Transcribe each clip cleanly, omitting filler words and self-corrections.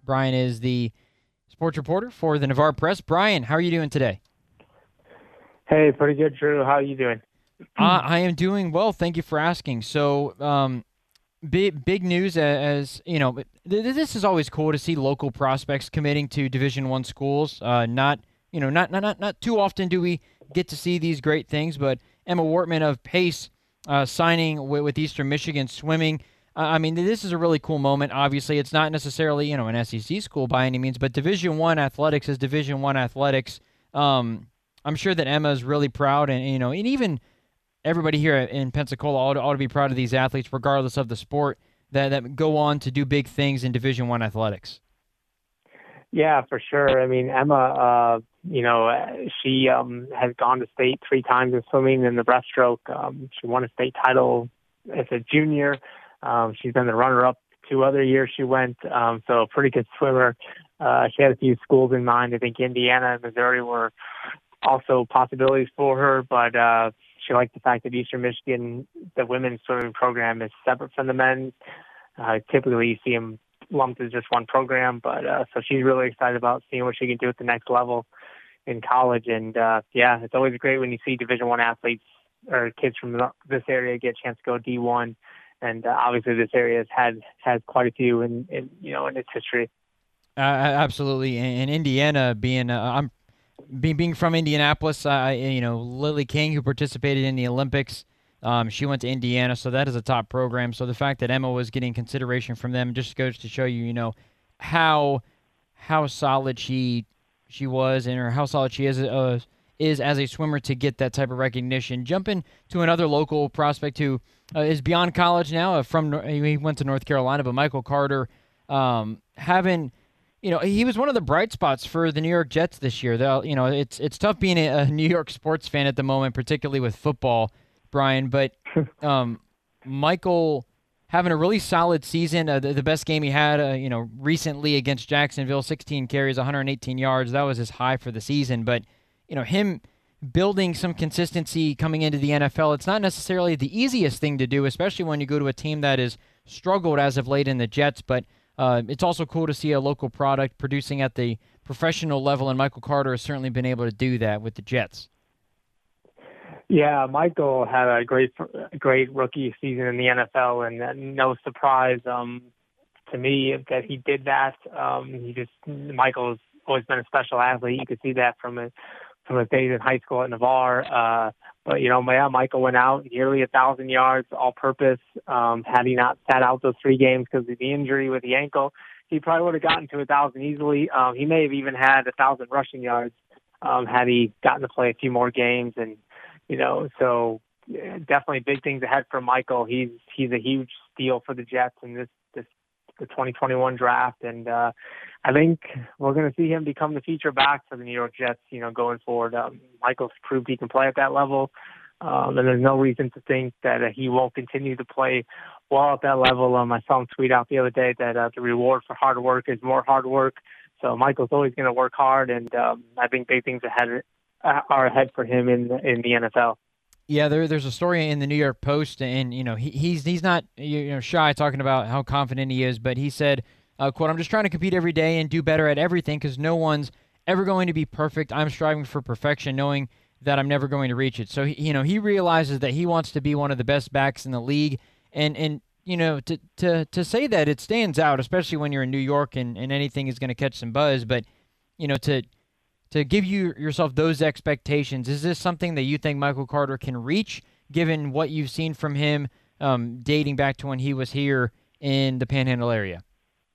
Brian is the sports reporter for the Navarre Press. Brian, how are you doing today? Hey, pretty good, Drew. How are you doing? I am doing well. Thank you for asking. Big news as you know. This is always cool to see local prospects committing to Division I schools. Not not too often do we get to see these great things, but Emma Wortman of Pace signing with Eastern Michigan swimming. I mean, this is a really cool moment. Obviously, it's not necessarily an SEC school by any means, but Division I athletics is Division I athletics. Um, I'm sure that Emma is really proud, and even everybody here in Pensacola ought to be proud of these athletes, regardless of the sport, that go on to do big things in Division I athletics. Yeah, for sure. I mean, Emma, she has gone to state three times in swimming in the breaststroke. She won a state title as a junior. She's been the runner-up 2 other years she went. So a pretty good swimmer. She had a few schools in mind. I think Indiana and Missouri were also possibilities for her, but she liked the fact that Eastern Michigan, the women's swimming program, is separate from the men's. Typically, you see them lumped as just one program, but so she's really excited about seeing what she can do at the next level in college. And yeah, it's always great when you see Division I athletes or kids from this area get a chance to go D1. And obviously, this area has quite a few in its history. Absolutely, and Indiana being I'm being from Indianapolis, Lily King, who participated in the Olympics, she went to Indiana, so that is a top program. So the fact that Emma was getting consideration from them just goes to show you, how how solid she was, and or how solid she is as a swimmer to get that type of recognition. Jumping to another local prospect who is beyond college now, he went to North Carolina, but Michael Carter, having he was one of the bright spots for the New York Jets this year. It's tough being a New York sports fan at the moment, particularly with football, Brian. But um, Michael having a really solid season. The best game he had, recently against Jacksonville, 16 carries, 118 yards. That was his high for the season. But him building some consistency coming into the NFL, it's not necessarily the easiest thing to do, especially when you go to a team that has struggled as of late in the Jets. But it's also cool to see a local product producing at the professional level, and Michael Carter has certainly been able to do that with the Jets. Yeah, Michael had a great rookie season in the NFL, and no surprise to me that he did that. Michael's always been a special athlete. You could see that from his days in high school at Navarre. But yeah, Michael went out nearly 1,000 yards, all-purpose. Had he not sat out those 3 games because of the injury with the ankle, he probably would have gotten to 1,000 easily. He may have even had 1,000 rushing yards had he gotten to play a few more games. And so yeah, definitely big things ahead for Michael. He's a huge steal for the Jets in this the 2021 draft, and I think we're going to see him become the feature back for the New York Jets. Going forward, Michael's proved he can play at that level, and there's no reason to think that he won't continue to play well at that level. I saw him tweet out the other day that the reward for hard work is more hard work. So Michael's always going to work hard, and I think big things are ahead for him in the NFL. Yeah, there's a story in the New York Post, and he's not shy talking about how confident he is, but he said, "quote I'm just trying to compete every day and do better at everything because no one's ever going to be perfect. I'm striving for perfection, knowing that I'm never going to reach it." So he realizes that he wants to be one of the best backs in the league, and to say that, it stands out, especially when you're in New York and anything is going to catch some buzz, but to give yourself those expectations. Is this something that you think Michael Carter can reach, given what you've seen from him dating back to when he was here in the Panhandle area?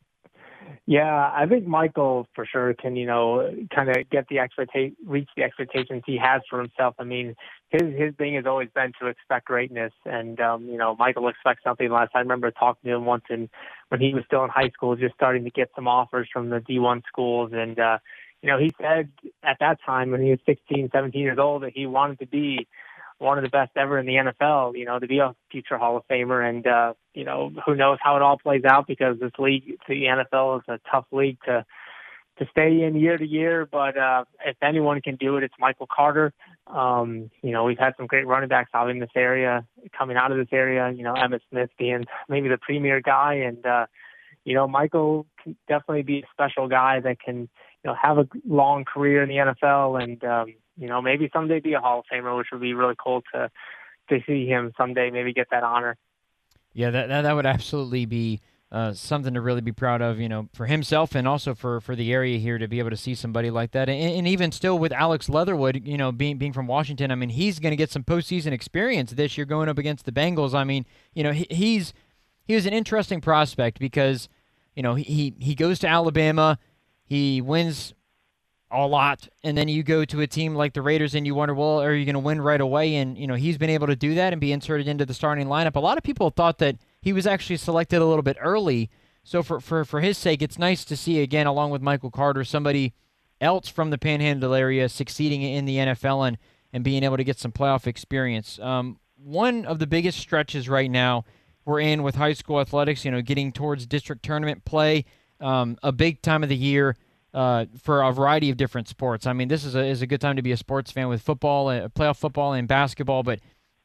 Yeah, I think Michael for sure can, kind of reach the expectations he has for himself. I mean, his thing has always been to expect greatness, and Michael expects something less. I remember talking to him once, and when he was still in high school, just starting to get some offers from the D1 schools, and he said at that time when he was 16, 17 years old that he wanted to be one of the best ever in the NFL, to be a future Hall of Famer. And, who knows how it all plays out because this league, the NFL, is a tough league to stay in year to year. But if anyone can do it, it's Michael Carter. We've had some great running backs out in this area, coming out of this area, Emmitt Smith being maybe the premier guy. And, Michael can definitely be a special guy that can, have a long career in the NFL and, maybe someday be a Hall of Famer, which would be really cool to see him someday maybe get that honor. Yeah, that would absolutely be something to really be proud of, for himself and also for the area here to be able to see somebody like that. And even still with Alex Leatherwood, being from Washington, I mean, he's going to get some postseason experience this year going up against the Bengals. I mean, he was an interesting prospect because, he goes to Alabama, he wins a lot, and then you go to a team like the Raiders and you wonder, well, are you going to win right away? And he's been able to do that and be inserted into the starting lineup. A lot of people thought that he was actually selected a little bit early, so for his sake, it's nice to see again, along with Michael Carter, somebody else from the Panhandle area succeeding in the NFL and being able to get some playoff experience. One of the biggest stretches right now we're in with high school athletics, getting towards district tournament play, a big time of the year for a variety of different sports. I mean, this is a good time to be a sports fan with football, playoff football, and basketball. But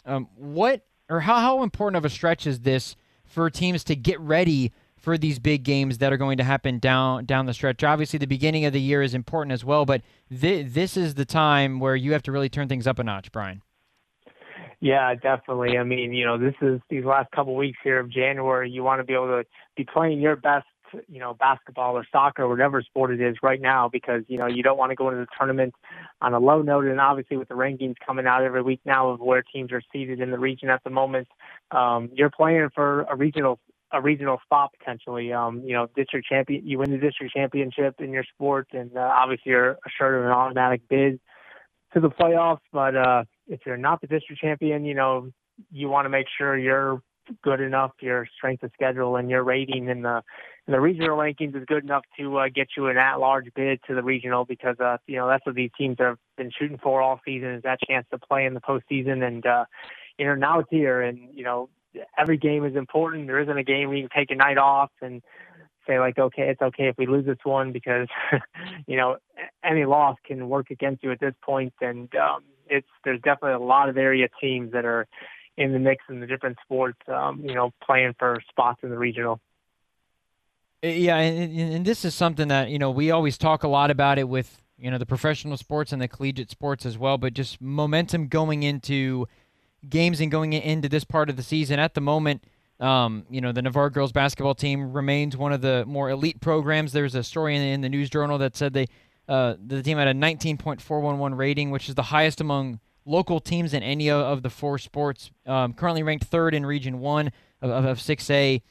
how important of a stretch is this for teams to get ready for these big games that are going to happen down the stretch? Obviously, the beginning of the year is important as well, but this is the time where you have to really turn things up a notch, Brian. Yeah, definitely. I mean, this is these last couple of weeks here of January. You want to be able to be playing your best, basketball or soccer, or whatever sport it is right now, because, you don't want to go into the tournament on a low note. And obviously with the rankings coming out every week now of where teams are seated in the region at the moment, you're playing for a regional spot potentially. District champion, you win the district championship in your sport, and obviously you're assured of an automatic bid to the playoffs. But if you're not the district champion, you want to make sure you're good enough, your strength of schedule and your rating in the regional rankings is good enough to get you an at-large bid to the regional, because that's what these teams have been shooting for all season, is that chance to play in the postseason. And now it's here, and every game is important. There isn't a game where you can take a night off and say, like, okay, it's okay if we lose this one, because any loss can work against you at this point. And there's definitely a lot of area teams that are in the mix in the different sports, playing for spots in the regional. Yeah, and this is something that, we always talk a lot about it with, the professional sports and the collegiate sports as well, but just momentum going into games and going into this part of the season. At the moment, the Navarre girls basketball team remains one of the more elite programs. There's a story in the News Journal that said the team had a 19.411 rating, which is the highest among local teams in any of the four sports. Currently ranked third in Region 1 of 6A.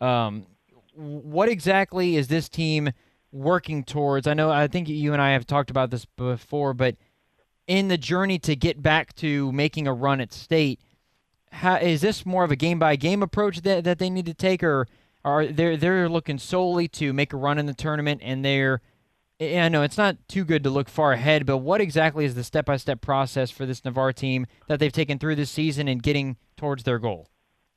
What exactly is this team working towards? I think you and I have talked about this before, but in the journey to get back to making a run at state, is this more of a game-by-game approach that they need to take, or are they're looking solely to make a run in the tournament? And I know it's not too good to look far ahead, but what exactly is the step-by-step process for this Navarre team that they've taken through this season and getting towards their goal?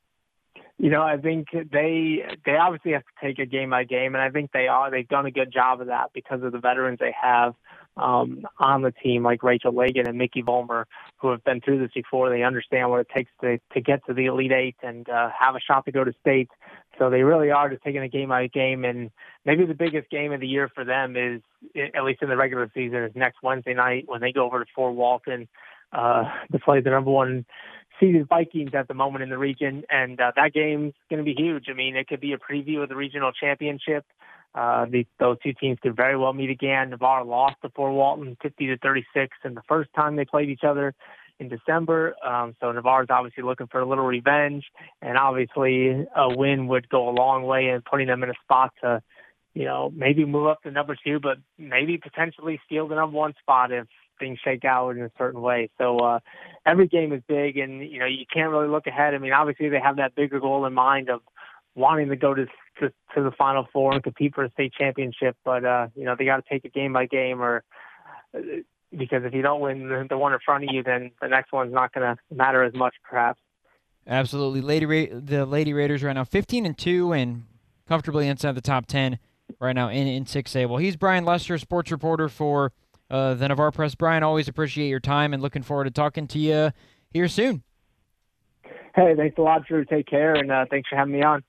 I think they obviously have to take it game by game, and I think they've done a good job of that because of the veterans they have on the team, like Rachel Lagan and Mickey Volmer, who have been through this before. They understand what it takes to get to the Elite Eight and have a shot to go to state. So they really are just taking it game by game. And maybe the biggest game of the year for them is, at least in the regular season, is next Wednesday night when they go over to Fort Walton to play the number one seeded Vikings at the moment in the region. And that game's going to be huge. I mean, it could be a preview of the regional championship. Those two teams could very well meet again. Navarre lost to Fort Walton 50-36 in the first time they played each other in December. So Navarre's obviously looking for a little revenge, and obviously a win would go a long way in putting them in a spot to, maybe move up to number 2, but maybe potentially steal the number 1 spot if things shake out in a certain way. So every game is big, and you can't really look ahead. I mean, obviously they have that bigger goal in mind of wanting to go to the Final Four and compete for a state championship, but they got to take it game by game, or because if you don't win the one in front of you, then the next one's not going to matter as much, perhaps. Absolutely. The Lady Raiders right now 15-2 and comfortably inside the top 10 right now in 6A. Well, he's Brian Lester, sports reporter for the Navarre Press. Brian, always appreciate your time and looking forward to talking to you here soon. Hey, thanks a lot, Drew. Take care, and thanks for having me on.